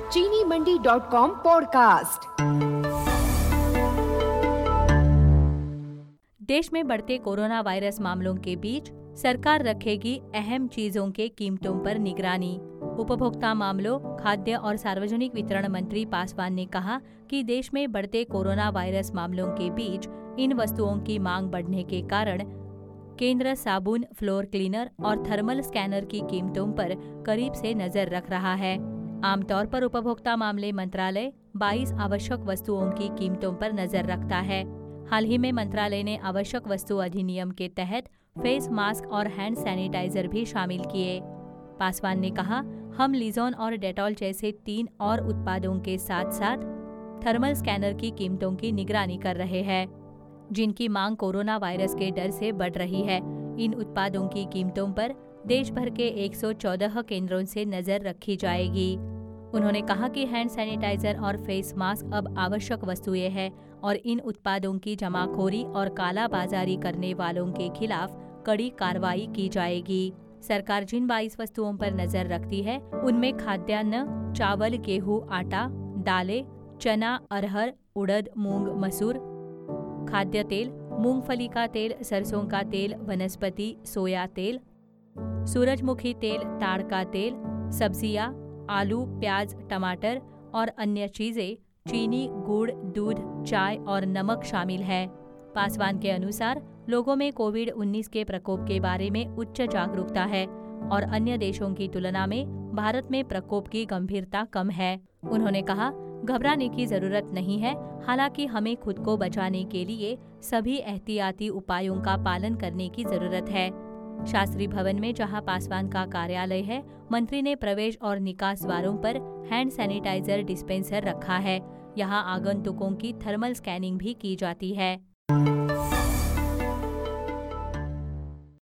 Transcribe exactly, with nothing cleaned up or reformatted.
चीनी मंडी dot com podcast. देश में बढ़ते कोरोना वायरस मामलों के बीच सरकार रखेगी अहम चीजों के कीमतों पर निगरानी। उपभोक्ता मामलों, खाद्य और सार्वजनिक वितरण मंत्री पासवान ने कहा कि देश में बढ़ते कोरोना वायरस मामलों के बीच इन वस्तुओं की मांग बढ़ने के कारण केंद्र साबुन, फ्लोर क्लीनर और थर्मल स्कैनर की कीमतों पर करीब से नजर रख रहा है। आमतौर पर उपभोक्ता मामले मंत्रालय बाईस आवश्यक वस्तुओं की कीमतों पर नजर रखता है। हाल ही में मंत्रालय ने आवश्यक वस्तु अधिनियम के तहत फेस मास्क और हैंड सैनिटाइजर भी शामिल किए। पासवान ने कहा, हम लिजोन और डेटॉल जैसे तीन और उत्पादों के साथ साथ थर्मल स्कैनर की कीमतों की निगरानी कर रहे हैं, जिनकी मांग कोरोना वायरस के डर से बढ़ रही है। इन उत्पादों की कीमतों पर देश भर के एक सौ चौदह केंद्रों से नजर रखी जाएगी। उन्होंने कहा कि हैंड सैनिटाइजर और फेस मास्क अब आवश्यक वस्तुएं हैं और इन उत्पादों की जमाखोरी और कालाबाजारी करने वालों के खिलाफ कड़ी कार्रवाई की जाएगी। सरकार जिन बाईस वस्तुओं पर नजर रखती है उनमें खाद्यान्न, चावल, गेहूं, आटा, दालें, चना, अरहर, उड़द, मूंग, मसूर, खाद्य तेल, मूंगफली का तेल, सरसों का तेल, वनस्पति सोया तेल, सूरजमुखी तेल, ताड़ का तेल, सब्जियां, आलू, प्याज, टमाटर और अन्य चीजें, चीनी, गुड़, दूध, चाय और नमक शामिल है। पासवान के अनुसार लोगों में कोविड उन्नीस के प्रकोप के बारे में उच्च जागरूकता है और अन्य देशों की तुलना में भारत में प्रकोप की गंभीरता कम है। उन्होंने कहा, घबराने की जरूरत नहीं है। हालांकि हमें खुद को बचाने के लिए सभी एहतियाती उपायों का पालन करने की जरूरत है। शास्त्री भवन में जहां पासवान का कार्यालय है, मंत्री ने प्रवेश और निकास द्वारों पर हैंड सैनिटाइजर डिस्पेंसर रखा है। यहां आगंतुकों की थर्मल स्कैनिंग भी की जाती है।